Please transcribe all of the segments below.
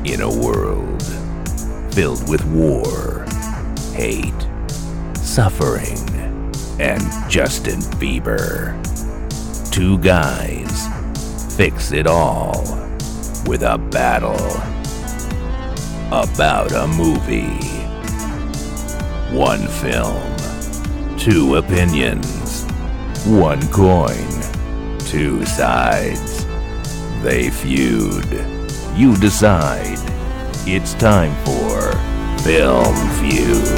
In a world filled with war, hate, suffering, and Justin Bieber, two guys fix it all with a battle about a movie. One film, two opinions, one coin, two sides. They feud. You decide. It's time for Film Feud.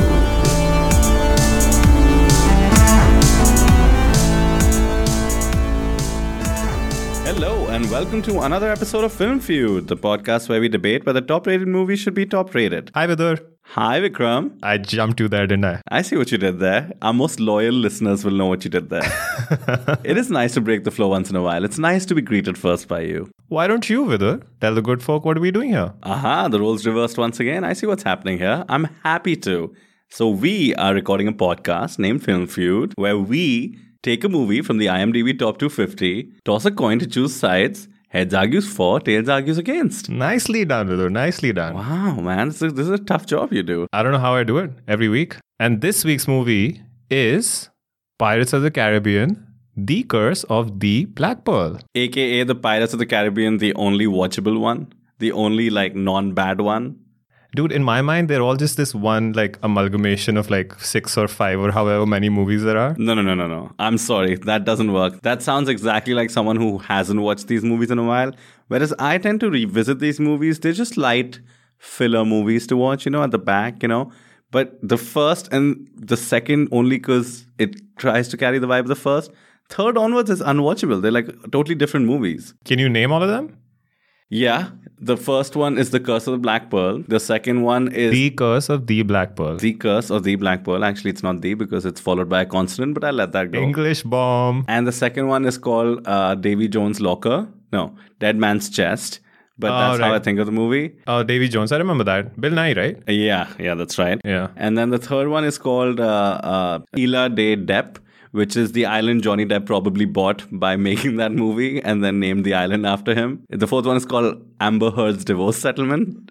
Hello and welcome to another episode of Film Feud, the podcast where we debate whether top-rated movies should be top-rated. Hi, Vidar. Hi, Vikram. I jumped to that, didn't I? I see what you did there. Our most loyal listeners will know what you did there. It is nice to break the flow once in a while. It's nice to be greeted first by you. Why don't you, Vidar? Tell the good folk what are we doing here? Aha, the roles reversed once again. I see what's happening here. I'm happy to. So we are recording a podcast named Film Feud, where we take a movie from the IMDb Top 250, toss a coin to choose sides, heads argues for, tails argues against. Nicely done, Vidar. Nicely done. Wow, man, this is a tough job you do. I don't know how I do it every week. And this week's movie is Pirates of the Caribbean, The Curse of the Black Pearl. AKA the Pirates of the Caribbean, the only watchable one, the only non-bad one. Dude, in my mind, they're all just this one amalgamation of 6 or 5 or however many movies there are. No. I'm sorry. That doesn't work. That sounds exactly like someone who hasn't watched these movies in a while. Whereas I tend to revisit these movies. They're just light filler movies to watch, at the back, But the first and the second only because it tries to carry the vibe of the first. Third onwards is unwatchable. They're totally different movies. Can you name all of them? Yeah. The first one is The Curse of the Black Pearl. The second one is The Curse of the Black Pearl. The Curse of the Black Pearl. Actually, it's not the because it's followed by a consonant, but I'll let that go. English bomb. And the second one is called Davy Jones' Locker. No, Dead Man's Chest. But that's how I think of the movie. Oh, Davy Jones. I remember that. Bill Nye, right? Yeah, that's right. Yeah. And then the third one is called Isla de Depp, which is the island Johnny Depp probably bought by making that movie and then named the island after him. The fourth one is called Amber Heard's Divorce Settlement.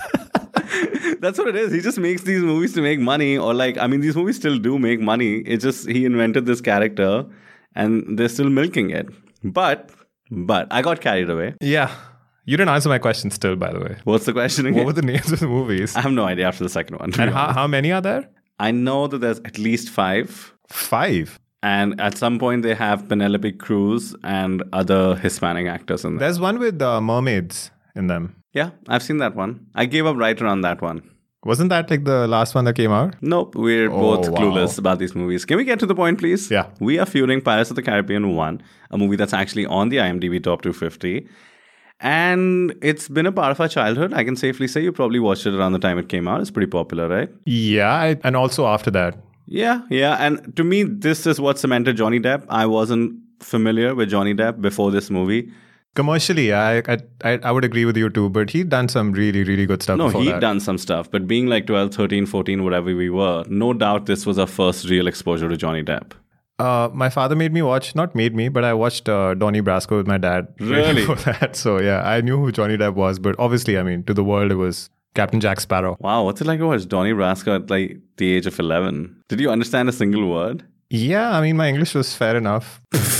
That's what it is. He just makes these movies to make money. Or these movies still do make money. It's just he invented this character and they're still milking it. But I got carried away. Yeah. You didn't answer my question still, by the way. What's the question again? What were the names of the movies? I have no idea after the second one. And how many are there? I know that there's at least 5. 5? And at some point, they have Penelope Cruz and other Hispanic actors in there. There's one with mermaids in them. Yeah, I've seen that one. I gave up right around that one. Wasn't that the last one that came out? Nope, we're both clueless about these movies. Can we get to the point, please? Yeah. We are feuding Pirates of the Caribbean 1, a movie that's actually on the IMDb Top 250. And it's been a part of our childhood. I can safely say you probably watched it around the time it came out. It's pretty popular, right? Yeah, and also after that. Yeah. And to me, this is what cemented Johnny Depp. I wasn't familiar with Johnny Depp before this movie. Commercially, I would agree with you too, but he'd done some really, really good stuff before that. No, he'd done some stuff. But being 12, 13, 14, whatever we were, no doubt this was our first real exposure to Johnny Depp. My father made me watch, not made me, but I watched Donnie Brasco with my dad. Really? For that. So yeah, I knew who Johnny Depp was, but obviously, to the world, it was Captain Jack Sparrow. Wow, what's it like to watch Donnie Brasco at the age of 11? Did you understand a single word? Yeah, my English was fair enough.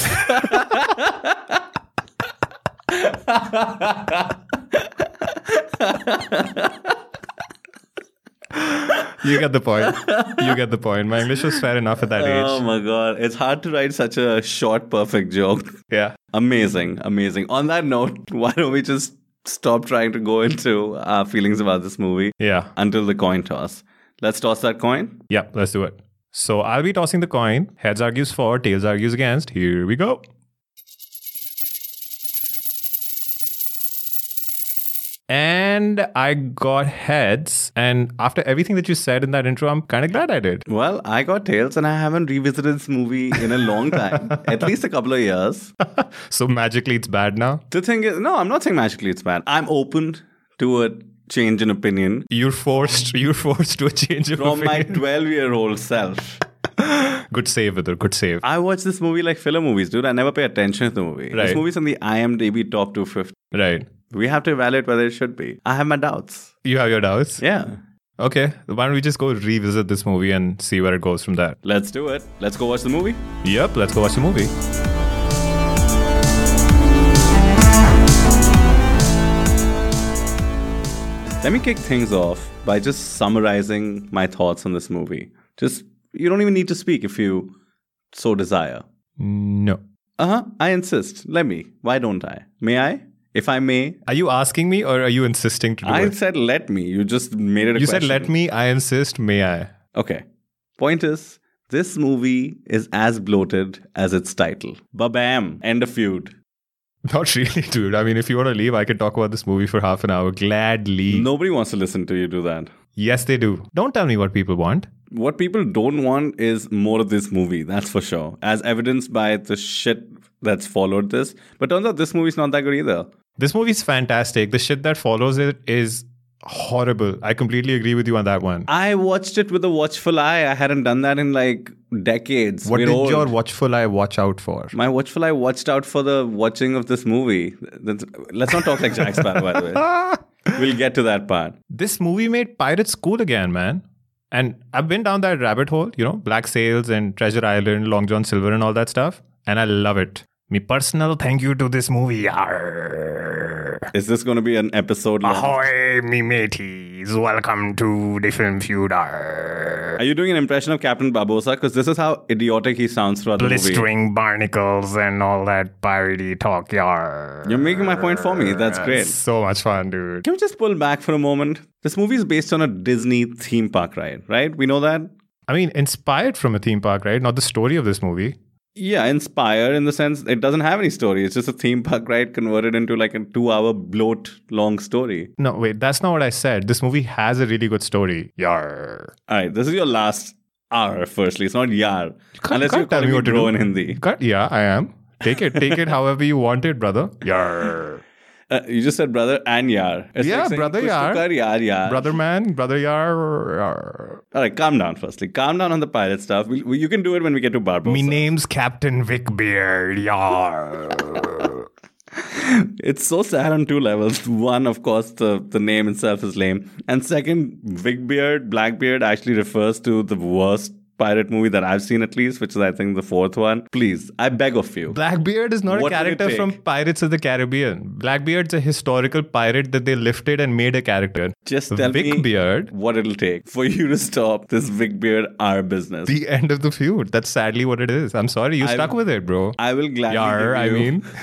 You get the point. My English was fair enough at that age. Oh my God. It's hard to write such a short, perfect joke. Yeah. Amazing. On that note, why don't we just stop trying to go into our feelings about this movie? Yeah. Until the coin toss. Let's toss that coin? Yeah, let's do it. So I'll be tossing the coin. Heads argues for, tails argues against. Here we go. And I got heads. And after everything that you said in that intro, I'm kind of glad I did. Well, I got tails and I haven't revisited this movie in a long time. At least a couple of years. So magically it's bad now? The thing is, no, I'm not saying magically it's bad. I'm open to a change in opinion. You're forced to a change of From opinion. my 12-year-old self. Good save, Vidar. Good save. I watch this movie like filler movies, dude. I never pay attention to the movie. Right. This movie's on the IMDb Top 250. Right. We have to evaluate whether it should be. I have my doubts. You have your doubts? Yeah. Okay. Why don't we just go revisit this movie and see where it goes from there? Let's do it. Let's go watch the movie. Yep, let's go watch the movie. Let me kick things off by just summarizing my thoughts on this movie. You don't even need to speak if you so desire. No. I insist. Let me. Why don't I? May I? If I may. Are you asking me or are you insisting to do I it? said let me. You just made it a You question. said let me, I insist, may I? Okay. Point is, this movie is as bloated as its title. Ba-bam. End of feud. Not really, dude. I mean, if you want to leave, I can talk about this movie for half an hour. Gladly. Nobody wants to listen to you do that. Yes, they do. Don't tell me what people want. What people don't want is more of this movie, that's for sure. As evidenced by the shit that's followed this. But turns out this movie's not that good either. This movie's fantastic. The shit that follows it is horrible. I completely agree with you on that one. I watched it with a watchful eye. I hadn't done that in like decades. What We're did old. your watchful eye watch out for? My watchful eye watched out for the watching of this movie. Let's not talk like Jack Sparrow, by the way. We'll get to that part. This movie made pirates cool again, man. And I've been down that rabbit hole, Black Sails and Treasure Island, Long John Silver and all that stuff. And I love it. Me personal thank you to this movie. Arr. Is this going to be an episode long? Ahoy, me mateys. Welcome to the Film Feud. Arr. Are you doing an impression of Captain Barbossa? Because this is how idiotic he sounds throughout the movie. Blistering barnacles and all that piratey talk. Yar. You're making my point for me. That's great. So much fun, dude. Can we just pull back for a moment? This movie is based on a Disney theme park ride, right? We know that? I mean, inspired from a theme park, right? Not the story of this movie. Yeah, inspired in the sense it doesn't have any story. It's just a theme park ride converted into like a 2-hour bloat long story. No, wait, that's not what I said. This movie has a really good story. Yar. All right, this is your last R, firstly. It's not yar. Unless can't you're tell calling me me what to bro do. in Hindi. Yeah, I am. Take it however you want it, brother. Yar. You just said brother and yar. It's Yeah, like saying, brother "Kuch to yar." kar, yar. Brother man, brother yar. All right, calm down firstly. Calm down on the pirate stuff. You can do it when we get to Barbossa. Me name's Captain Vickbeard. Yar. It's so sad on two levels. One, of course, the name itself is lame. And second, Vickbeard, Blackbeard actually refers to the worst pirate movie that I've seen at least, which is I think the fourth one. Please, I beg of you. Blackbeard is not What a will it character from take? Pirates of the Caribbean. Blackbeard's a historical pirate that they lifted and made a character. Just tell me Vickbeard, what it'll take for you to stop this Vickbeard R business. the end of the feud. That's sadly what it is. I'm sorry, you stuck with it, bro. I will gladly Yar, I give you, mean.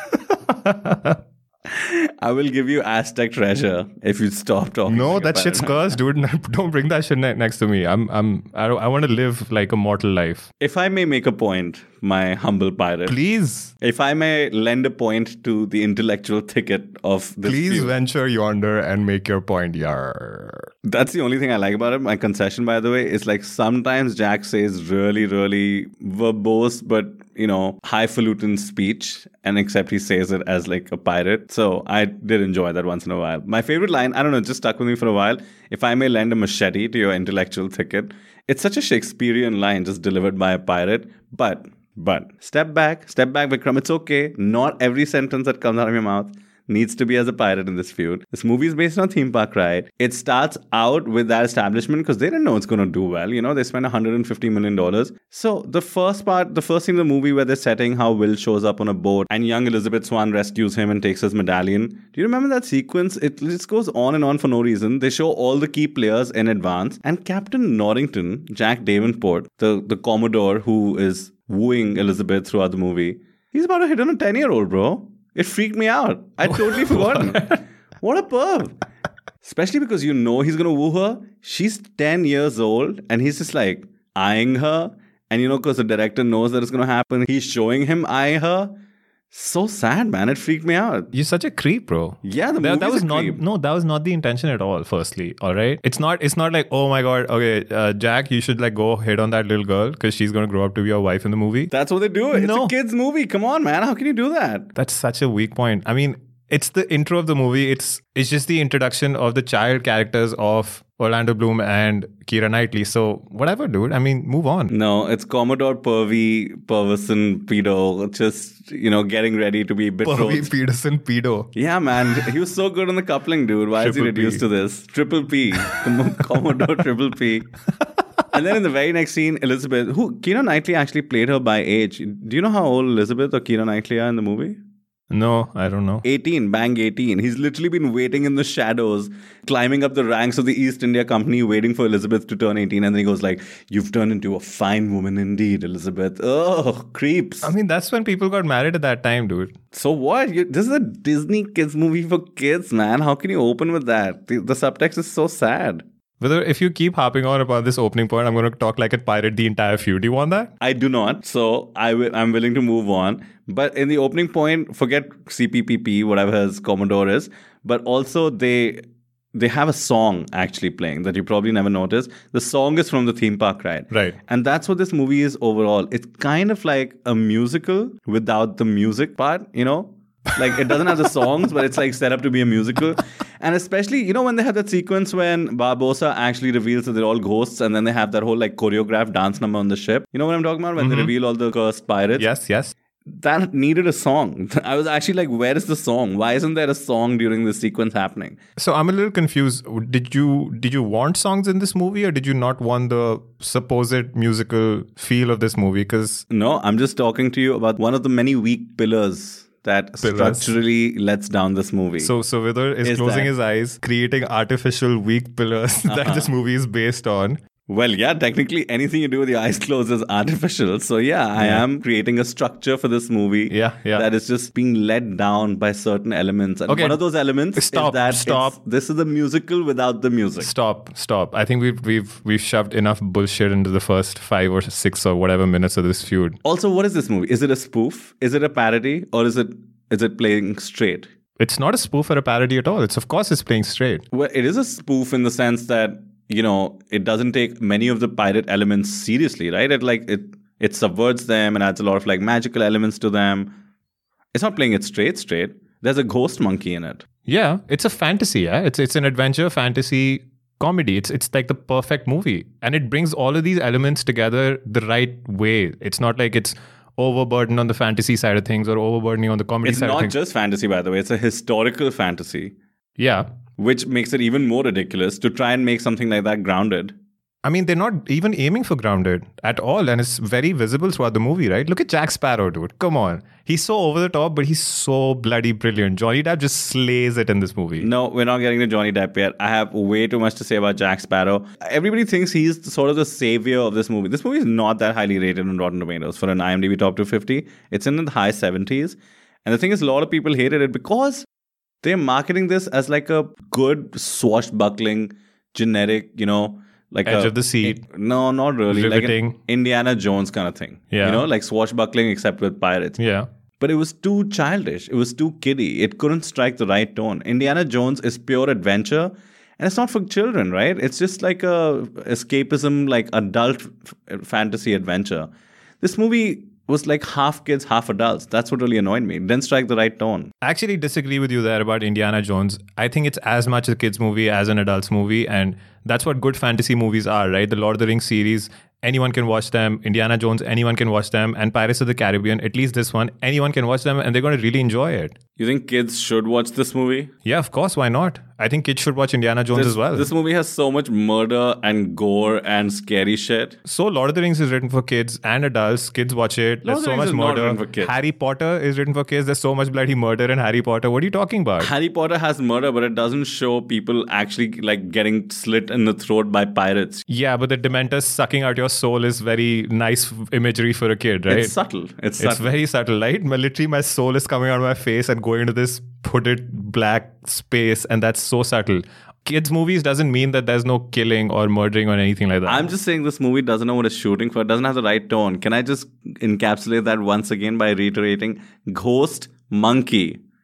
I will give you Aztec treasure if you stop talking. No, like a that shit's pirate. cursed, dude. Don't bring that shit next to me. I want to live like a mortal life. If I may make a point, my humble pirate. Please, If I may lend a point to the intellectual thicket of this please feud. venture yonder and make your point. Yar. That's the only thing I like about it. My concession, by the way, is like sometimes Jack says really, really verbose, but highfalutin speech, and except he says it as like a pirate. So I did enjoy that once in a while. My favorite line, I don't know, it just stuck with me for a while. If I may lend a machete to your intellectual thicket. It's such a Shakespearean line just delivered by a pirate. But step back, Vikram. It's okay. Not every sentence that comes out of your mouth needs to be as a pirate in this feud. This movie is based on theme park ride. It starts out with that establishment because they didn't know it's going to do well. They spent $150 million. So the first scene of the movie where they're setting how Will shows up on a boat and young Elizabeth Swann rescues him and takes his medallion. Do you remember that sequence? It just goes on and on for no reason. They show all the key players in advance, and Captain Norrington, Jack Davenport, the Commodore who is wooing Elizabeth throughout the movie, he's about to hit on a 10-year-old, bro. It freaked me out. I'd totally forgotten. What a perv. Especially because he's going to woo her. She's 10 years old and he's just like eyeing her. And because the director knows that it's going to happen, he's showing him eyeing her. So sad, man. It freaked me out. You're such a creep, bro. Yeah, that was creep. that was not the intention at all. Firstly, all right, it's not like, oh my god, okay, Jack, you should like go hit on that little girl because she's gonna grow up to be your wife in the movie. That's what they do. It's No. a kids movie. Come on, man. How can you do that? That's such a weak point. I mean, it's the intro of the movie. It's just the introduction of the child characters of Orlando Bloom and Keira Knightley. So whatever, dude. I mean, move on. No, it's Commodore Purvis Pedo, just, getting ready to be betrothed. Purvi Peterson pedo. Yeah, man. He was so good on the coupling, dude. Why is he Triple reduced P. to this? Triple P. Commodore Triple P. And then in the very next scene, Elizabeth, who Keira Knightley actually played her by age. Do you know how old Elizabeth or Keira Knightley are in the movie? No, I don't know. 18, bang 18. He's literally been waiting in the shadows, climbing up the ranks of the East India Company, waiting for Elizabeth to turn 18. And then he goes like, "You've turned into a fine woman indeed, Elizabeth." Oh, creeps. I mean, that's when people got married at that time, dude. So what? This is a Disney kids movie for kids, man. How can you open with that? The subtext is so sad. Whether if you keep harping on about this opening point, I'm going to talk like a pirate the entire feud. Do you want that? I do not, so I'm willing to move on. But in the opening point, forget CPPP, whatever his Commodore is, but also they have a song actually playing that you probably never noticed. The song is from the theme park ride. Right. And that's what this movie is overall. It's kind of like a musical without the music part, Like, it doesn't have the songs, but it's like set up to be a musical. And especially, when they have that sequence when Barbossa actually reveals that they're all ghosts, and then they have that whole like choreographed dance number on the ship. You know what I'm talking about? When they reveal all the cursed pirates. Yes. That needed a song. I was actually like, where is the song? Why isn't there a song during this sequence happening? So I'm a little confused. Did you want songs in this movie, or did you not want the supposed musical feel of this movie? Because No, I'm just talking to you about one of the many weak pillars that structurally lets down this movie. So Vidar is closing his eyes, creating artificial weak pillars that this movie is based on. Well, yeah, technically anything you do with your eyes closed is artificial. So yeah, I am creating a structure for this movie Yeah. that is just being let down by certain elements. And Okay. one of those elements Stop. is that this is a musical without the music. Stop. I think we've shoved enough bullshit into the first 5 or 6 or whatever minutes of this feud. Also, what is this movie? Is it a spoof? Is it a parody? Or is it playing straight? It's not a spoof or a parody at all. Of course it's playing straight. Well, it is a spoof in the sense that, it doesn't take many of the pirate elements seriously, right? It subverts them and adds a lot of like magical elements to them. It's not playing it straight. There's a ghost monkey in it. Yeah, it's a fantasy. Yeah, it's an adventure fantasy comedy. It's like the perfect movie, and it brings all of these elements together the right way. It's not like it's overburdened on the fantasy side of things or overburdening on the comedy It's side of not things. just fantasy, by the way. It's a historical fantasy, Yeah. which makes it even more ridiculous to try and make something like that grounded. I mean, they're not even aiming for grounded at all, and it's very visible throughout the movie, right? Look at Jack Sparrow, dude. Come on. He's so over the top, but he's so bloody brilliant. Johnny Depp just slays it in this movie. No, we're not getting to Johnny Depp yet. I have way too much to say about Jack Sparrow. Everybody thinks he's sort of the savior of this movie. This movie is not that highly rated on Rotten Tomatoes for an IMDb top 250. It's in the high 70s. And the thing is, a lot of people hated it because they're marketing this as like a good swashbuckling, generic, like Edge of the seat. No, not really. Like Riveting. an Indiana Jones kind of thing. Yeah. Like swashbuckling except with pirates. Yeah. But it was too childish. It was too kiddie. It couldn't strike the right tone. Indiana Jones is pure adventure. And it's not for children, right? It's just like a escapism, like adult fantasy adventure. This movie was like half kids, half adults. That's what really annoyed me. It didn't strike the right tone. I actually disagree with you there about Indiana Jones. I think it's as much a kid's movie as an adult's movie. And that's what good fantasy movies are, right? The Lord of the Rings series, anyone can watch them. Indiana Jones, anyone can watch them. And Pirates of the Caribbean, at least this one, anyone can watch them and they're going to really enjoy it. You think kids should watch this movie? Yeah, of course. Why not? I think kids should watch Indiana Jones as well. This movie has so much murder and gore and scary shit. So Lord of the Rings is written for kids and adults. Kids watch it. Lord There's of the so Rings much is not murder. written for kids. Harry Potter is written for kids. There's so much bloody murder in Harry Potter. What are you talking about? Harry Potter has murder, but it doesn't show people actually like getting slit in the throat by pirates. Yeah, but the Dementors sucking out your soul is very nice imagery for a kid, right? It's subtle. It's It's subtle. very subtle, right? Literally, my soul is coming out of my face and going into this hooded black space, and that's so subtle. Kids' movies doesn't mean that there's no killing or murdering or anything like that. I'm just saying this movie doesn't know what it's shooting for. It doesn't have the right tone. Can I just encapsulate that once again by reiterating? Ghost monkey.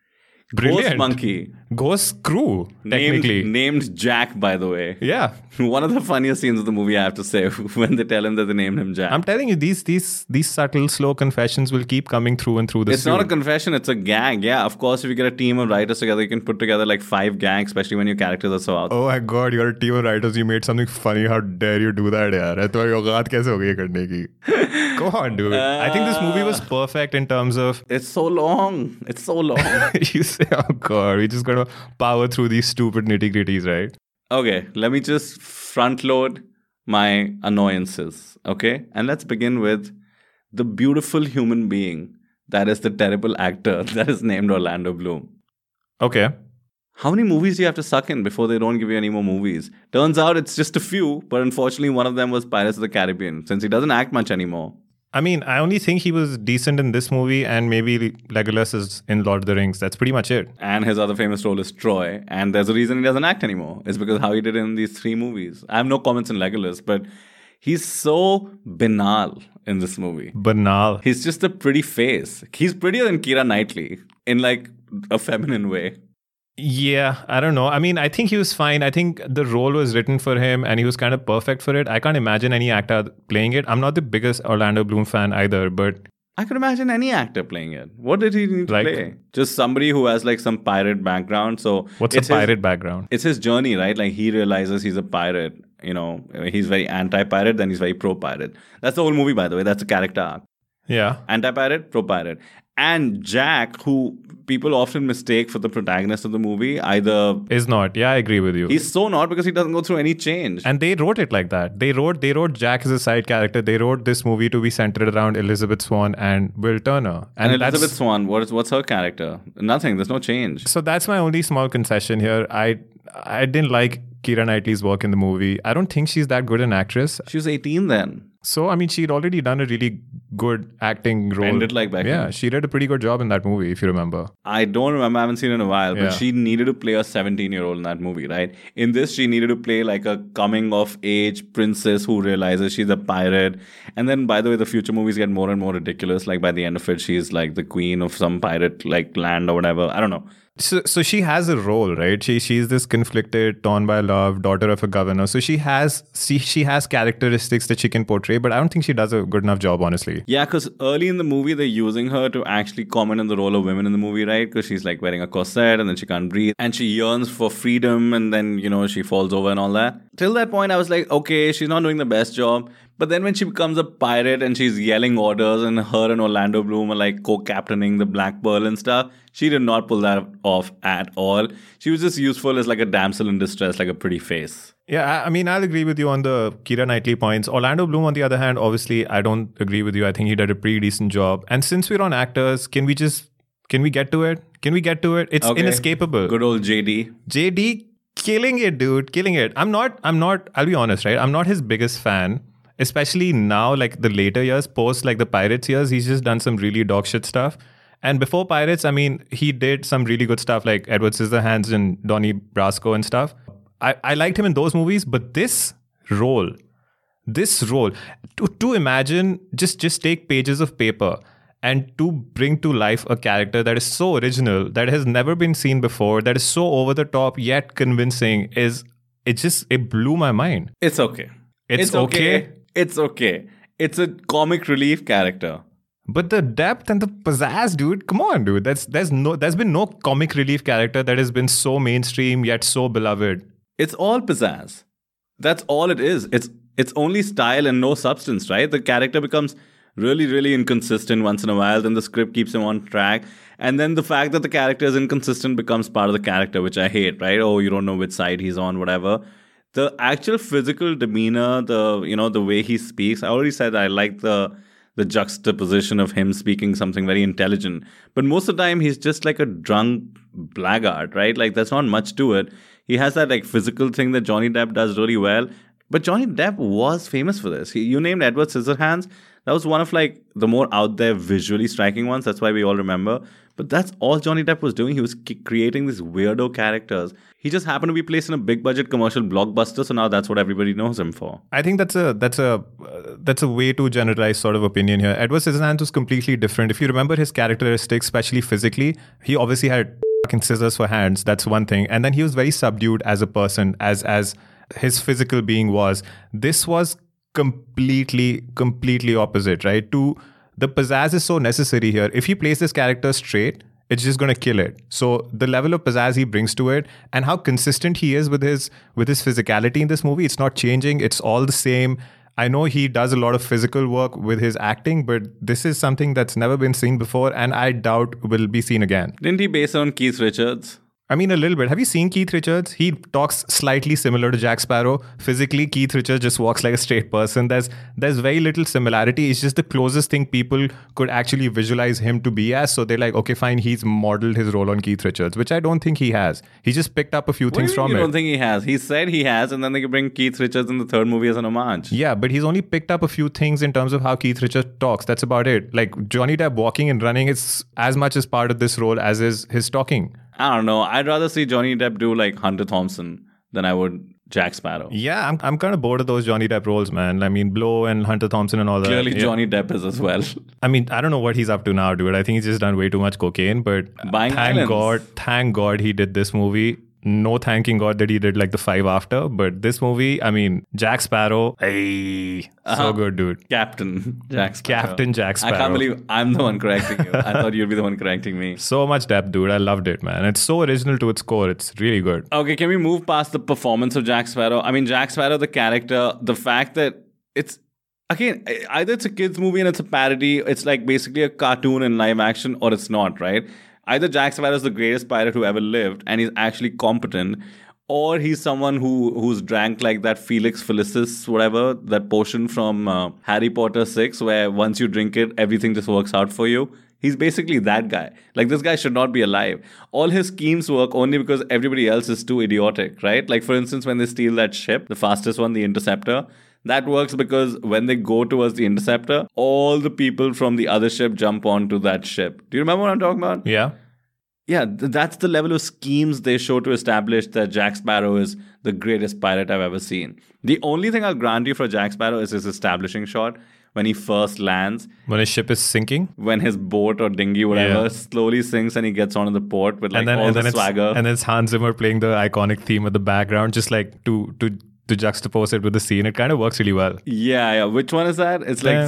Brilliant. Ghost Monkey. Ghost Crew, technically. Named Jack, by the way. Yeah. One of the funniest scenes of the movie, I have to say, when they tell him that they named him Jack. I'm telling you, these subtle, slow confessions will keep coming through and through this. It's not a confession, it's a gag. Yeah, of course, if you get a team of writers together, you can put together like 5 gags, especially when your characters are so out. Oh my god, you're a team of writers. You made something funny. How dare you do that, yaar? तुम्हारी औकात कैसे हो गई ये करने की? Go on, dude. I think this movie was perfect in terms of... It's so long. It's so long. You say, oh god, we just gotta power through these stupid nitty-gritties, right? Okay, let me just front load my annoyances, okay? And let's begin with the beautiful human being that is the terrible actor that is named Orlando Bloom. Okay. How many movies do you have to suck in before they don't give you any more movies? Turns out it's just a few, but unfortunately one of them was Pirates of the Caribbean, since he doesn't act much anymore. I mean, I only think he was decent in this movie and maybe Legolas is in Lord of the Rings. That's pretty much it. And his other famous role is Troy. And there's a reason he doesn't act anymore. It's because how he did in these 3 movies. I have no comments on Legolas, but he's so banal in this movie. Banal. He's just a pretty face. He's prettier than Keira Knightley in like a feminine way. Yeah, I don't know. I mean, I think he was fine. I think the role was written for him and he was kind of perfect for it. I can't imagine any actor playing it. I'm not the biggest Orlando Bloom fan either, but... I could imagine any actor playing it. What did he need to play? Just somebody who has like some pirate background. So what's a pirate background? It's his journey, right? Like he realizes he's a pirate. You know, he's very anti-pirate, then he's very pro-pirate. That's the whole movie, by the way. That's the character arc. Yeah. Anti-pirate, pro-pirate. And Jack, who people often mistake for the protagonist of the movie, either... is not. Yeah, I agree with you. He's so not because he doesn't go through any change. And they wrote it like that. They wrote Jack as a side character. They wrote this movie to be centered around Elizabeth Swann and Will Turner. And Elizabeth Swann, what's her character? Nothing. There's no change. So that's my only small concession here. I didn't like Keira Knightley's work in the movie. I don't think she's that good an actress. She was 18 then. So, I mean, she'd already done a really good acting role. Ended like back Yeah, then. she did a pretty good job in that movie, if you remember. I don't remember. I haven't seen it in a while. But she needed to play a 17-year-old in that movie, right? In this, she needed to play like a coming-of-age princess who realizes she's a pirate. And then, by the way, the future movies get more and more ridiculous. Like, by the end of it, she's like the queen of some pirate like land or whatever. I don't know. So she has a role, right? She's this conflicted, torn by love, daughter of a governor. So she has characteristics that she can portray, but I don't think she does a good enough job, honestly. Yeah, because early in the movie, they're using her to actually comment on the role of women in the movie, right? Because she's like wearing a corset and then she can't breathe and she yearns for freedom and then, you know, she falls over and all that. Till that point, I was like, okay, she's not doing the best job. But then when she becomes a pirate and she's yelling orders and her and Orlando Bloom are like co-captaining the Black Pearl and stuff, she did not pull that off at all. She was just useful as like a damsel in distress, like a pretty face. Yeah, I mean, I'll agree with you on the Keira Knightley points. Orlando Bloom, on the other hand, obviously, I don't agree with you. I think he did a pretty decent job. And since we're on actors, can we get to it? It's inescapable. Good old JD. JD, killing it, dude. Killing it. I'm not, I'll be honest, right? I'm not his biggest fan. Especially now, like the later years, post like the Pirates years, he's just done some really dog shit stuff. And before Pirates, I mean, he did some really good stuff like Edward Scissorhands and Donnie Brasco and stuff. I liked him in those movies, but this role, to imagine, just take pages of paper and to bring to life a character that is so original, that has never been seen before, that is so over the top yet convincing, it blew my mind. It's okay. It's okay. It's okay. It's a comic relief character. But the depth and the pizzazz, dude, come on, dude. There's been no comic relief character that has been so mainstream yet so beloved. It's all pizzazz. That's all it is. It's only style and no substance, right? The character becomes really, really inconsistent once in a while. Then the script keeps him on track. And then the fact that the character is inconsistent becomes part of the character, which I hate, right? Oh, you don't know which side he's on, whatever. The actual physical demeanor, the way he speaks, I already said I like the juxtaposition of him speaking something very intelligent. But most of the time, he's just like a drunk blackguard, right? Like, there's not much to it. He has that like physical thing that Johnny Depp does really well. But Johnny Depp was famous for this. You named Edward Scissorhands. That was one of like the more out there visually striking ones. That's why we all remember. But that's all Johnny Depp was doing. He was creating these weirdo characters. He just happened to be placed in a big budget commercial blockbuster. So now that's what everybody knows him for. I think that's a way too generalized sort of opinion here. Edward Scissorhands was completely different. If you remember his characteristics, especially physically, he obviously had fucking scissors for hands. That's one thing. And then he was very subdued as a person, as his physical being was. This was completely opposite, right? The pizzazz is so necessary here. If he plays this character straight, it's just going to kill it. So the level of pizzazz he brings to it and how consistent he is with his physicality in this movie, it's not changing. It's all the same. I know he does a lot of physical work with his acting, but this is something that's never been seen before and I doubt will be seen again. Didn't he base it on Keith Richards? I mean, a little bit. Have you seen Keith Richards? He talks slightly similar to Jack Sparrow. Physically, Keith Richards just walks like a straight person. There's very little similarity. It's just the closest thing people could actually visualize him to be as. So they're like, okay, fine, he's modeled his role on Keith Richards, which I don't think he has. He just picked up a few things from it. I don't think he has. He said he has, and then they could bring Keith Richards in the third movie as an homage. Yeah, but he's only picked up a few things in terms of how Keith Richards talks. That's about it. Like Johnny Depp walking and running is as much as part of this role as is his talking. I don't know. I'd rather see Johnny Depp do like Hunter Thompson than I would Jack Sparrow. Yeah, I'm kind of bored of those Johnny Depp roles, man. I mean, Blow and Hunter Thompson and all that. Clearly, Johnny Depp is as well. I mean, I don't know what he's up to now, dude. I think he's just done way too much cocaine. But thank God he did this movie. No thanking God that he did like the 5 after. But this movie, I mean, Jack Sparrow, so good, dude. Captain Jack Sparrow. Captain Jack Sparrow. I can't believe I'm the one correcting you. I thought you'd be the one correcting me. So much depth, dude. I loved it, man. It's so original to its core. It's really good. Okay, can we move past the performance of Jack Sparrow? I mean, Jack Sparrow, the character, the fact that it's, again, either it's a kid's movie and it's a parody, it's like basically a cartoon in live action, or it's not, right? Either Jack Sparrow is the greatest pirate who ever lived and he's actually competent, or he's someone who's drank like that Felix Felicis, whatever, that potion from Harry Potter 6, where once you drink it, everything just works out for you. He's basically that guy. Like, this guy should not be alive. All his schemes work only because everybody else is too idiotic, right? Like, for instance, when they steal that ship, the fastest one, the Interceptor, that works because when they go towards the Interceptor, all the people from the other ship jump onto that ship. Do you remember what I'm talking about? Yeah. Yeah, that's the level of schemes they show to establish that Jack Sparrow is the greatest pirate I've ever seen. The only thing I'll grant you for Jack Sparrow is his establishing shot when he first lands. When his ship is sinking? When his boat or dinghy, whatever, slowly sinks and he gets onto the port with like all the swagger. And then it's Hans Zimmer playing the iconic theme at the background, just like to juxtapose it with the scene. It kind of works really well. Yeah. Which one is that? It's like...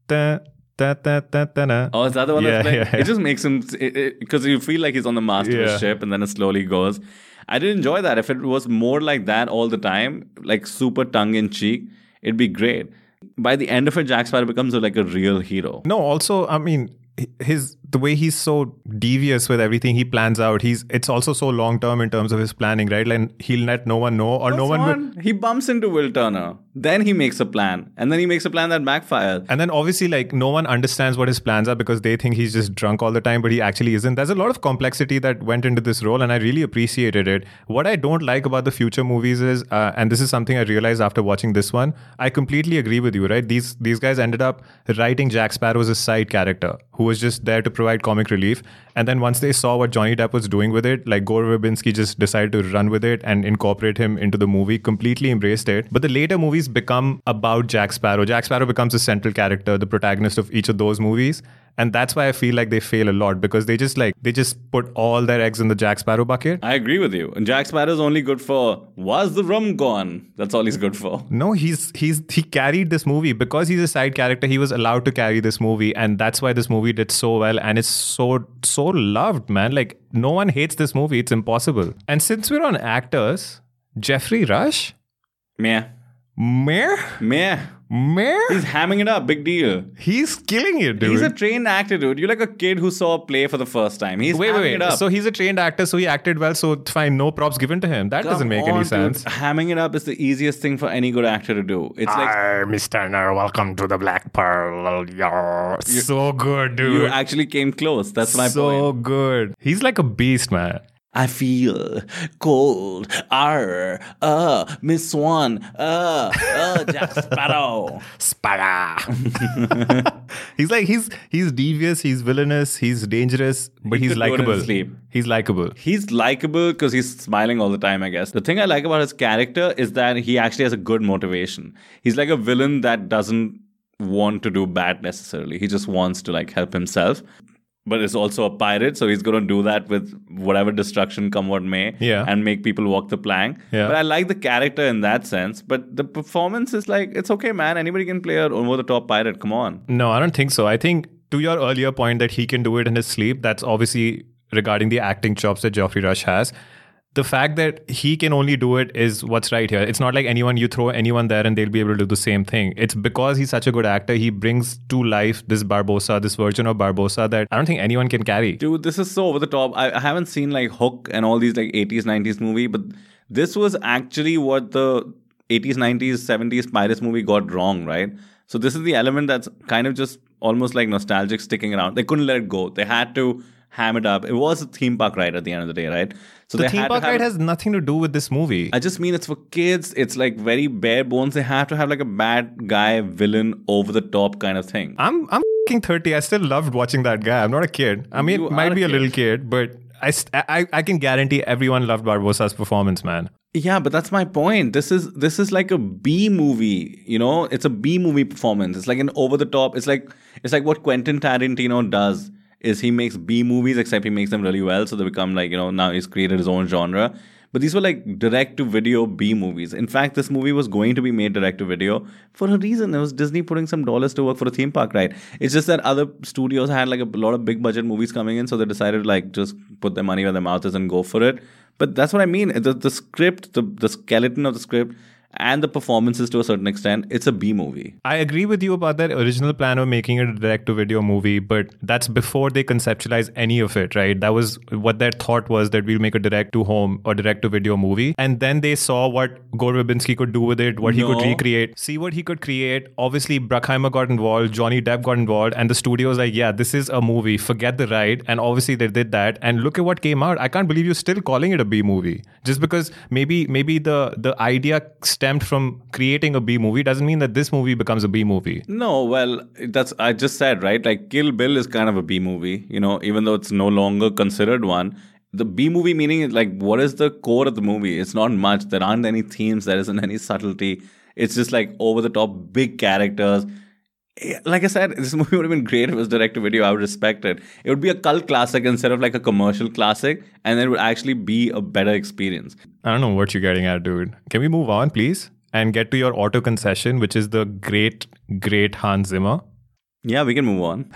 Oh, is that the one that's playing? Yeah. It just makes him... Because you feel like he's on the mast of a ship and then it slowly goes. I did enjoy that. If it was more like that all the time, like super tongue-in-cheek, it'd be great. By the end of it, Jack Sparrow becomes like a real hero. No, also, I mean... the way he's so devious with everything he plans out, it's also so long term in terms of his planning, right? Like he'll let no one know, or no one will. He bumps into Will Turner, then he makes a plan, and then he makes a plan that backfires. And then obviously, like, no one understands what his plans are because they think he's just drunk all the time, but he actually isn't. There's a lot of complexity that went into this role, and I really appreciated it. What I don't like about the future movies is, and this is something I realized after watching this one, I completely agree with you, right? These guys ended up writing Jack Sparrow as a side character who was just there to provide comic relief. And then once they saw what Johnny Depp was doing with it, like Gore Verbinski just decided to run with it and incorporate him into the movie, completely embraced it. But the later movies become about Jack Sparrow. Jack Sparrow becomes a central character, the protagonist of each of those movies. And that's why I feel like they fail a lot, because they just put all their eggs in the Jack Sparrow bucket. I agree with you. And Jack Sparrow's only good for, was the rum gone? That's all he's good for. No, he carried this movie. Because he's a side character, he was allowed to carry this movie. And that's why this movie did so well. And it's so loved, man. Like, no one hates this movie. It's impossible. And since we're on actors, Jeffrey Rush? Meh. He's hamming it up. Big deal. He's killing it, dude. He's a trained actor, dude. You're like a kid who saw a play for the first time. He's hamming it up. So he's a trained actor, so he acted well, so fine, no props given to him. That doesn't make any sense. Dude. Hamming it up is the easiest thing for any good actor to do. It's like... Hi, Miss Turner. Welcome to the Black Pearl. So good, dude. You actually came close. That's my point. So good. He's like a beast, man. I feel cold. Miss Swan. Jack Sparrow. He's devious, he's villainous, he's dangerous, but he's likable. He's likable. He's likable because he's smiling all the time, I guess. The thing I like about his character is that he actually has a good motivation. He's like a villain that doesn't want to do bad necessarily. He just wants to like help himself. but is also a pirate, so he's going to do that with whatever destruction come what may, Yeah. and make people walk the plank. Yeah. But I like the character in that sense. But the performance is like, it's okay, man. Anybody can play an over-the-top pirate. Come on. No, I don't think so. I think to your earlier point that he can do it in his sleep, that's obviously regarding the acting chops that Geoffrey Rush has. The fact that he can only do it is what's right here. It's not like you throw anyone there and they'll be able to do the same thing. It's because he's such a good actor. He brings to life this Barbossa, this version of Barbossa that I don't think anyone can carry. Dude, this is so over the top. I haven't seen like Hook and all these like 80s, 90s movie, but this was actually what the 80s, 90s, 70s Pirates movie got wrong, right? So this is the element that's kind of just almost like nostalgic sticking around. They couldn't let it go. They had to ham it up. It was a theme park ride at the end of the day, right? So The theme park ride has nothing to do with this movie. I just mean it's for kids. It's like very bare bones. They have to have like a bad guy, villain, over the top kind of thing. I'm f***ing 30. I still loved watching that guy. I'm not a kid. I mean, You might are be a a little kid. kid, but I can guarantee everyone loved Barbossa's performance, man. Yeah, but that's my point. This is like a B movie, you know? It's a B movie performance. It's like an over the top. It's like what Quentin Tarantino does is he makes B movies, except he makes them really well. So they become like, now he's created his own genre. But these were like direct to video B movies. In fact, this movie was going to be made direct to video for a reason. It was Disney putting some dollars to work for a theme park ride. It's just that other studios had like a lot of big budget movies coming in. So they decided to like just put their money where their mouth is and go for it. But that's what I mean. The script, the skeleton of the script, and the performances to a certain extent, it's a B movie. I agree with you about that original plan of making it a direct-to-video movie, but that's before they conceptualize any of it, right? That was what their thought was, that we'll make a direct-to-home or direct-to-video movie. And then they saw what Gore Verbinski could do with it, what he could recreate. See what he could create. Obviously, Bruckheimer got involved, Johnny Depp got involved, and the studio was like, yeah, this is a movie. Forget the ride. And obviously, they did that. And look at what came out. I can't believe you're still calling it a B movie. Just because maybe the idea stemmed from creating a B movie doesn't mean that this movie becomes a B movie. No, well, I just said, right? Like Kill Bill is kind of a B movie, even though it's no longer considered one. The B movie meaning is like, what is the core of the movie? It's not much. There aren't any themes. There isn't any subtlety. It's just like over the top, big characters. Like I said, this movie would have been great if it was direct to video. I would respect it. It would be a cult classic instead of like a commercial classic, and then it would actually be a better experience. I don't know what you're getting at, dude. Can we move on, please? And get to your auto concession, which is the great, great Hans Zimmer. Yeah, we can move on.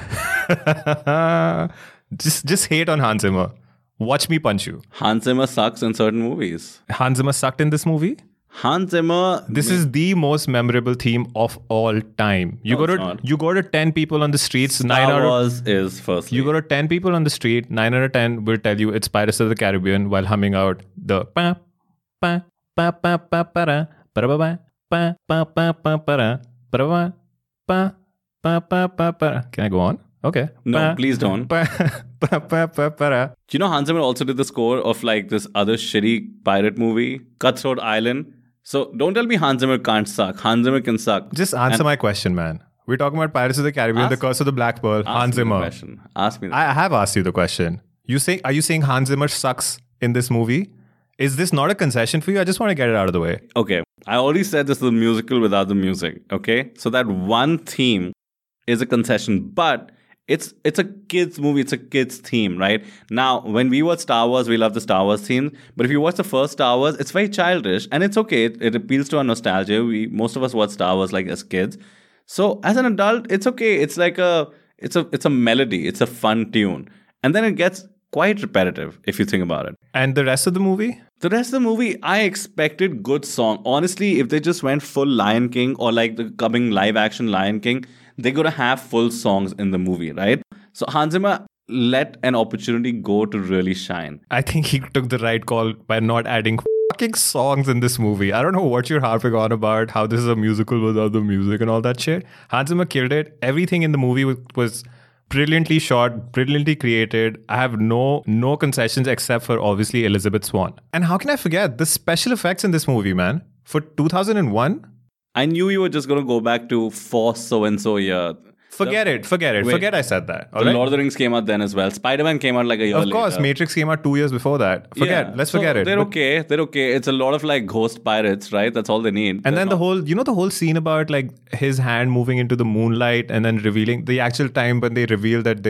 just hate on Hans Zimmer. Watch me punch you. Hans Zimmer sucks in certain movies. Hans Zimmer sucked in this movie? Hans Zimmer. This is the most memorable theme of all time. You go to 10 people on the streets. Star Wars is first. You go to 10 people on the street. 9 out of 10 will tell you it's Pirates of the Caribbean while humming out the pa pa pa pa pa para para pa pa pa pa para para pa pa pa pa para. Can I go on? Okay. No, please don't. Pa pa pa pa para. Do you know Hans Zimmer also did the score of like this other shitty pirate movie, Cutthroat Island? So don't tell me Hans Zimmer can't suck. Hans Zimmer can suck. Just answer my question, man. We're talking about Pirates of the Caribbean, The Curse of the Black Pearl, Hans Zimmer. Ask me the question. I have asked you the question. Are you saying Hans Zimmer sucks in this movie? Is this not a concession for you? I just want to get it out of the way. Okay. I already said this is a musical without the music. Okay. So that one theme is a concession, but it's a kids movie. It's a kids theme, right? Now, when we watch Star Wars, we love the Star Wars theme. But if you watch the first Star Wars, it's very childish, and it's okay. It appeals to our nostalgia. Most of us watch Star Wars like as kids. So as an adult, it's okay. It's like it's a melody. It's a fun tune, and then it gets quite repetitive if you think about it. And the rest of the movie? The rest of the movie, I expected good song. Honestly, if they just went full Lion King or like the coming live action Lion King, they're going to have full songs in the movie, right? So Hans Zimmer let an opportunity go to really shine. I think he took the right call by not adding fucking songs in this movie. I don't know what you're harping on about, how this is a musical without the music and all that shit. Hans Zimmer killed it. Everything in the movie was brilliantly shot, brilliantly created. I have no concessions except for obviously Elizabeth Swann. And how can I forget the special effects in this movie, man? For 2001? I knew you were just going to go back to Force so-and-so year. Forget it. Wait. Forget I said that. The Lord of the Rings came out then as well. Spider-Man came out like a year later. Of course, Matrix came out 2 years before that. Let's forget it. They're okay. It's a lot of like ghost pirates, right? That's all they need. And then the whole scene about like his hand moving into the moonlight and then revealing the actual time when they reveal that they're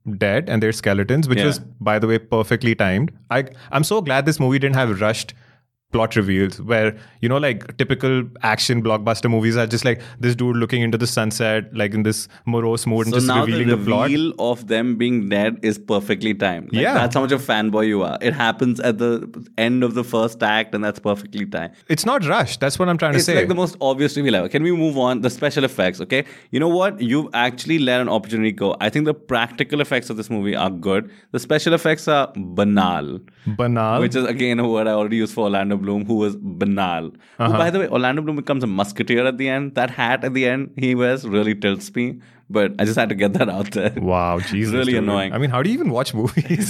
dead and they're skeletons, which was, by the way, perfectly timed. I'm so glad this movie didn't have rushed plot reveals where, you know, like typical action blockbuster movies are just like this dude looking into the sunset, like in this morose mood, and just revealing the plot. The reveal of them being dead is perfectly timed. Like, that's how much of a fanboy you are. It happens at the end of the first act, and that's perfectly timed. It's not rushed. That's what I'm trying to say. It's like the most obvious reveal ever. Can we move on? The special effects, okay? You know what? You've actually let an opportunity go. I think the practical effects of this movie are good. The special effects are banal. Banal? Which is, again, a word I already used for Orlando Bloom, who was banal. Who, by the way, Orlando Bloom becomes a musketeer at the end. That hat at the end he wears really tilts me. But I just had to get that out there. Wow, Jesus. It's really dude. annoying. I mean, how do you even watch movies?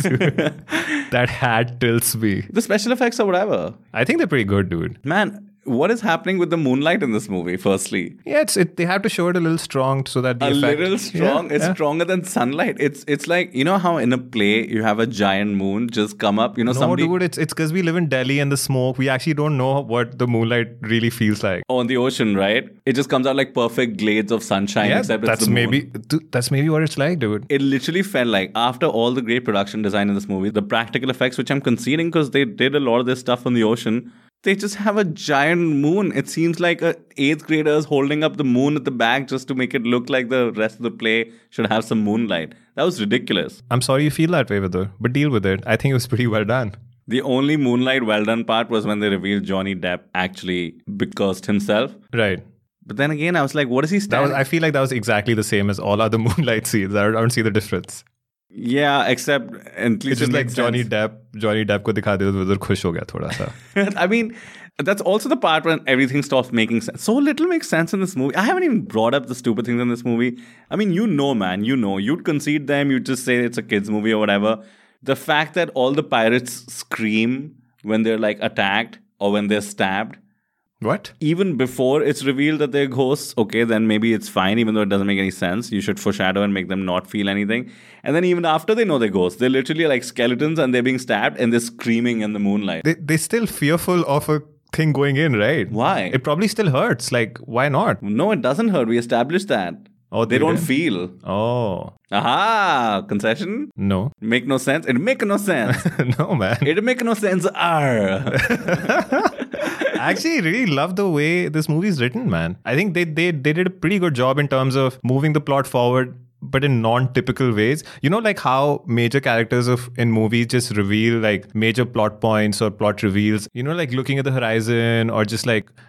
That hat tilts me. The special effects or whatever. I think they're pretty good, dude. Man, what is happening with the moonlight in this movie, firstly? Yeah, they have to show it a little strong so that the effect... little strong? It's stronger than sunlight. It's like, you know how in a play you have a giant moon just come up? You know, somebody... dude, it's because we live in Delhi and the smoke. We actually don't know what the moonlight really feels like. Oh, in the ocean, right? It just comes out like perfect glades of sunshine, except it's the moon. That's maybe what it's like, dude. It literally felt like, after all the great production design in this movie, the practical effects, which I'm conceding because they did a lot of this stuff on the ocean, they just have a giant moon. It seems like a 8th graders holding up the moon at the back just to make it look like the rest of the play should have some moonlight. That was ridiculous. I'm sorry you feel that way, Vidur, but deal with it. I think it was pretty well done. The only moonlight well done part was when they revealed Johnny Depp actually becursed himself. Right. But then again, I was like, what is he standing? I feel like that was exactly the same as all other moonlight scenes. I don't see the difference. Yeah, except at least it's just like Johnny Depp ko dikha de to khush ho gaya thoda sa. I mean, that's also the part when everything stops making sense. So little makes sense in this movie. I haven't even brought up the stupid things in this movie. I mean, you know, man, you'd concede them. You'd just say it's a kids movie or whatever. The fact that all the pirates scream when they're like attacked or when they're stabbed. What? Even before it's revealed that they're ghosts, okay, then maybe it's fine, even though it doesn't make any sense. You should foreshadow and make them not feel anything. And then even after they know they're ghosts, they're literally like skeletons and they're being stabbed and they're screaming in the moonlight. They're still fearful of a thing going in, right? Why? It probably still hurts. Like, why not? No, it doesn't hurt. We established that. Oh, they don't feel. Oh. Aha! Concession? No. Make no sense? It make no sense. No, man. It make no sense. I actually really love the way this movie is written, man. I think they did a pretty good job in terms of moving the plot forward, but in non-typical ways. You know, like how major characters in movies just reveal like major plot points or plot reveals. You know, like looking at the horizon or just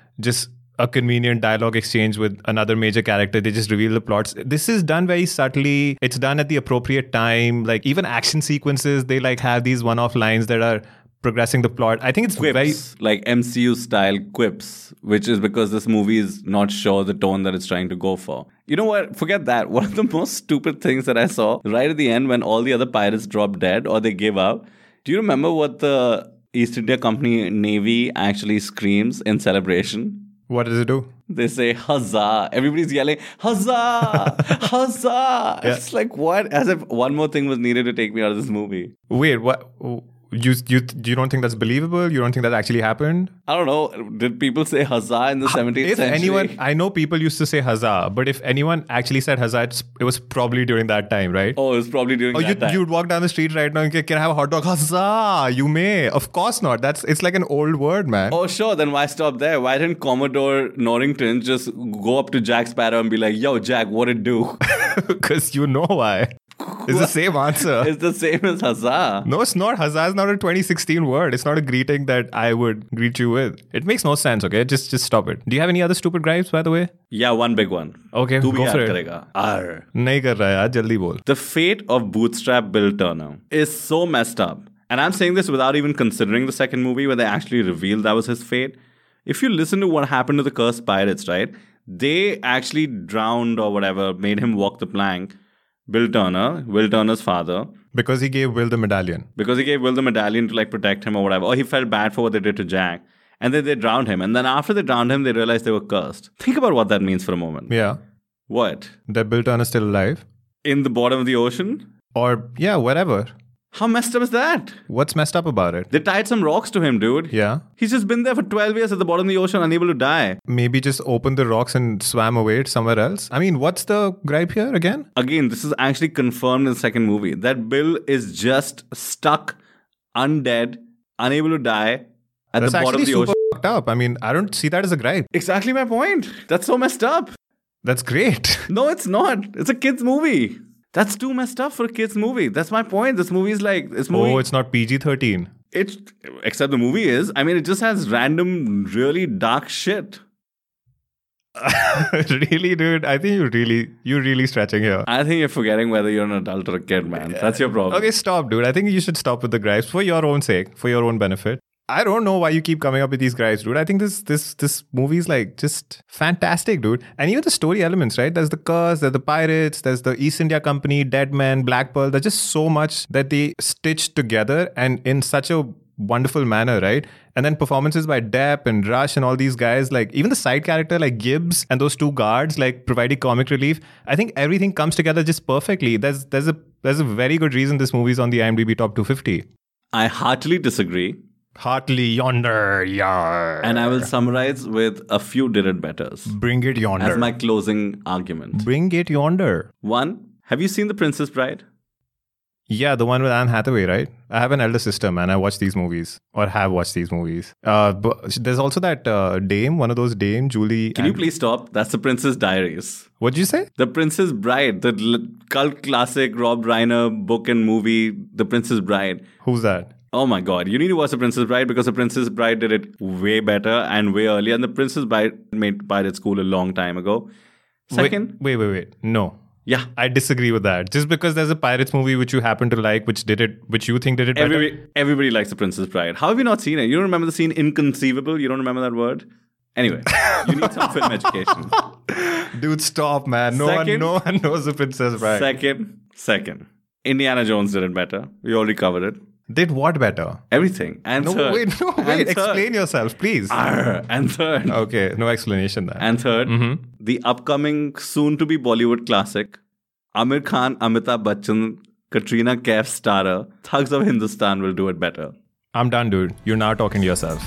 a convenient dialogue exchange with another major character. They just reveal the plots. This is done very subtly. It's done at the appropriate time. Like even action sequences, they like have these one-off lines that are progressing the plot. I think it's quips, very... like MCU style quips, which is because this movie is not sure the tone that it's trying to go for. You know what? Forget that. One of the most stupid things that I saw right at the end when all the other pirates dropped dead or they gave up. Do you remember what the East India Company Navy actually screams in celebration? What does it do? They say, huzzah. Everybody's yelling, huzzah! Huzzah! Yeah. It's like, what? As if one more thing was needed to take me out of this movie. Wait, what? You don't think that's believable? You don't think that actually happened? I don't know. Did people say huzzah in the 17th century? I know people used to say huzzah, but if anyone actually said huzzah, it was probably during that time, right? Oh, it was probably during that time. You'd walk down the street right now and say, can I have a hot dog? Huzzah! You may. Of course not. It's like an old word, man. Oh, sure. Then why stop there? Why didn't Commodore Norrington just go up to Jack Sparrow and be like, yo, Jack, what'd it do? Because you know why. It's the same answer. It's the same as huzzah. No, it's not. Huzzah is not a 2016 word. It's not a greeting that I would greet you with. It makes no sense, okay? Just stop it. Do you have any other stupid gripes, by the way? Yeah, one big one. Okay, go for it. Karega. Arr. Nahi kar raha hai, jaldi bol. The fate of Bootstrap Bill Turner is so messed up. And I'm saying this without even considering the second movie where they actually revealed that was his fate. If you listen to what happened to the cursed pirates, right? They actually drowned or whatever, made him walk the plank. Bill Turner, Will Turner's father. Because he gave Will the medallion. Because he gave Will the medallion to like protect him or whatever. Or he felt bad for what they did to Jack. And then they drowned him. And then after they drowned him, they realized they were cursed. Think about what that means for a moment. Yeah. What? That Bill Turner's still alive. In the bottom of the ocean? Or, yeah, wherever. How messed up is that? What's messed up about it? They tied some rocks to him, dude. Yeah. He's just been there for 12 years at the bottom of the ocean, unable to die. Maybe just opened the rocks and swam away somewhere else. I mean, what's the gripe here again? Again, this is actually confirmed in the second movie. That Bill is just stuck, undead, unable to die at That's the bottom of actually the super ocean. fucked up. I mean, I don't see that as a gripe. Exactly my point. That's so messed up. That's great. No, it's not. It's a kid's movie. That's too messed up for a kid's movie. That's my point. This movie is like... Oh, it's not PG-13. Except the movie is. I mean, it just has random, really dark shit. Really, dude? I think you're really stretching here. I think you're forgetting whether you're an adult or a kid, man. That's your problem. Okay, stop, dude. I think you should stop with the gripes for your own sake, for your own benefit. I don't know why you keep coming up with these gripes, dude. I think this movie is like just fantastic, dude. And even the story elements, right? There's the curse, there's the pirates, there's the East India Company, Dead Men, Black Pearl. There's just so much that they stitched together and in such a wonderful manner, right? And then performances by Depp and Rush and all these guys, like even the side character like Gibbs and those two guards, like providing comic relief. I think everything comes together just perfectly. There's a very good reason this movie's on the IMDb top 250. I heartily disagree. Heartily yonder, yar. And I will summarize with a few did it betters. Bring it yonder. As my closing argument. Bring it yonder. 1. Have you seen The Princess Bride? Yeah, the one with Anne Hathaway, right? I have an elder sister, man. I watch these movies or have watched these movies. But there's also that dame, one of those dame, Julie. Can you please stop? That's The Princess Diaries. What'd you say? The Princess Bride, the cult classic Rob Reiner book and movie, The Princess Bride. Who's that? Oh my God. You need to watch The Princess Bride because The Princess Bride did it way better and way earlier. And The Princess Bride made Pirate School a long time ago. Second. Wait. No. Yeah. I disagree with that. Just because there's a Pirates movie which you happen to like, which you think did it better. Everybody likes The Princess Bride. How have you not seen it? You don't remember the scene Inconceivable? You don't remember that word? Anyway, you need some film education. Dude, stop, man. No one knows The Princess Bride. Second. Indiana Jones did it better. We already covered it. Did what better? Everything. And third. Wait. Explain yourself, please. And third. Okay, no explanation there. And third, the upcoming soon-to-be Bollywood classic, Amir Khan, Amitabh Bachchan, Katrina Kaif starrer, Thugs of Hindustan will do it better. I'm done, dude. You're now talking to yourself.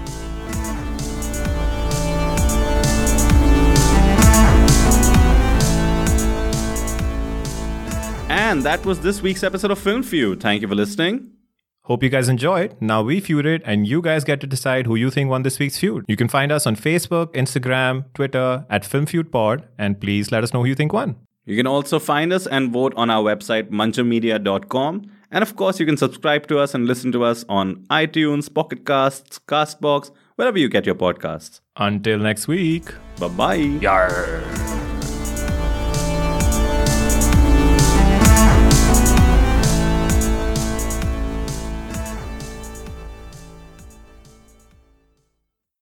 And that was this week's episode of Film Feud. Thank you for listening. Hope you guys enjoyed. Now we feuded and you guys get to decide who you think won this week's feud. You can find us on Facebook, Instagram, Twitter at FilmFeudPod, and please let us know who you think won. You can also find us and vote on our website, manchamedia.com. And of course, you can subscribe to us and listen to us on iTunes, Pocket Casts, Castbox, wherever you get your podcasts. Until next week. Bye-bye. Yarr.